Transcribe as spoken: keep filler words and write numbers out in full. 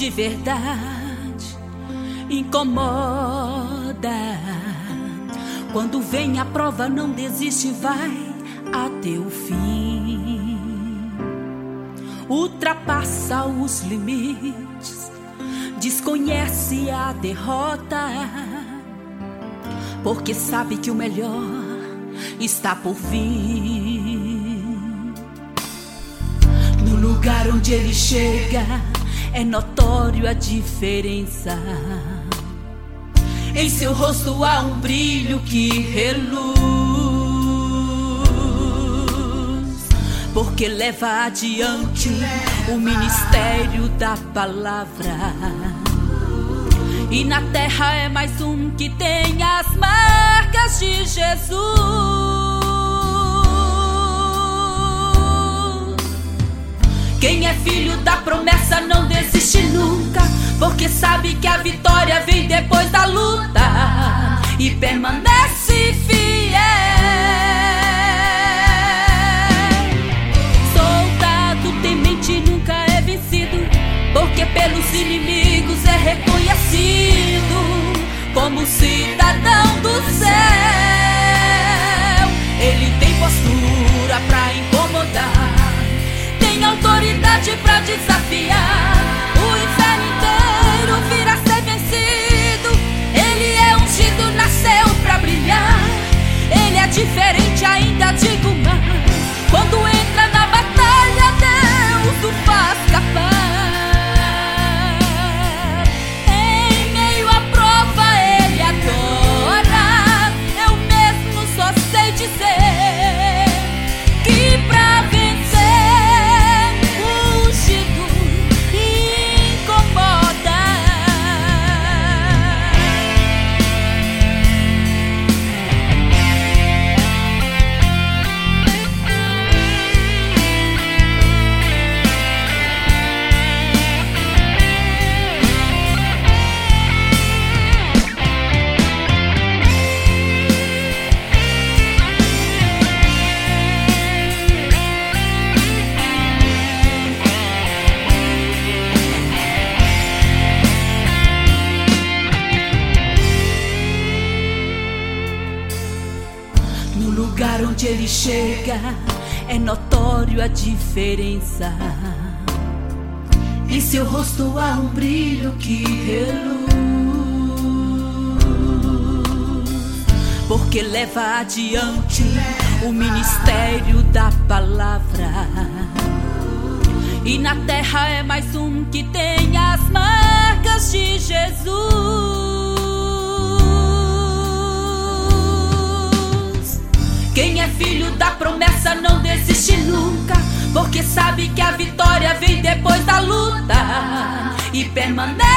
de verdade incomoda. Quando vem a prova, não desiste, vai até o fim. Ultrapassa os limites, desconhece a derrota, porque sabe que o melhor está por vir. No lugar onde ele chega, é notório a diferença. Em seu rosto há um brilho que reluz, porque leva adiante o ministério da palavra. E na terra é mais um que tem as marcas de Jesus. Quem é filho da promessa não desiste nunca, porque sabe que a vitória vem depois da luta e permanece fiel. Soldado temente nunca é vencido, porque pelos inimigos é reconhecido como cidadão do céu. Ele tem postura pra incomodar, tem autoridade pra desafiar. O inferno inteiro virá ser vencido. Ele é ungido, nasceu pra brilhar. Ele é diferente, ainda digo mais. Quando entra na batalha, Deus o faz capaz. Em meio à prova, ele adora. Eu mesmo só sei dizer que pra vencer onde ele chega, é notório a diferença. Em seu rosto há um brilho que reluz, porque leva adiante o ministério da palavra. E na terra é mais um que tem as marcas de Jesus. Quem é filho da promessa não desiste nunca, porque sabe que a vitória vem depois da luta e permanece